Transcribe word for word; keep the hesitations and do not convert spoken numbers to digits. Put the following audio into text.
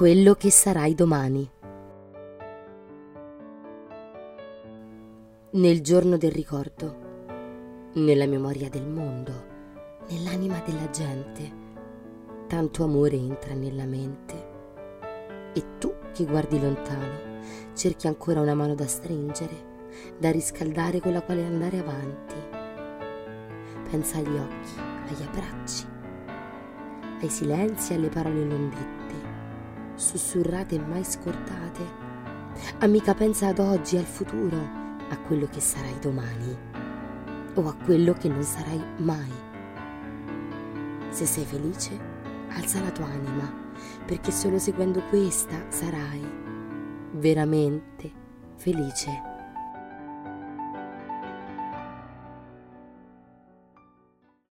quello che sarai domani. Nel giorno del ricordo, nella memoria del mondo, nell'anima della gente, tanto amore entra nella mente. E tu che guardi lontano, cerchi ancora una mano da stringere, da riscaldare con la quale andare avanti. Pensa agli occhi, agli abbracci, ai silenzi e alle parole non dette, sussurrate e mai scordate. Amica, pensa ad oggi, al futuro, a quello che sarai domani o a quello che non sarai mai. Se sei felice, alza la tua anima, perché solo seguendo questa sarai veramente felice.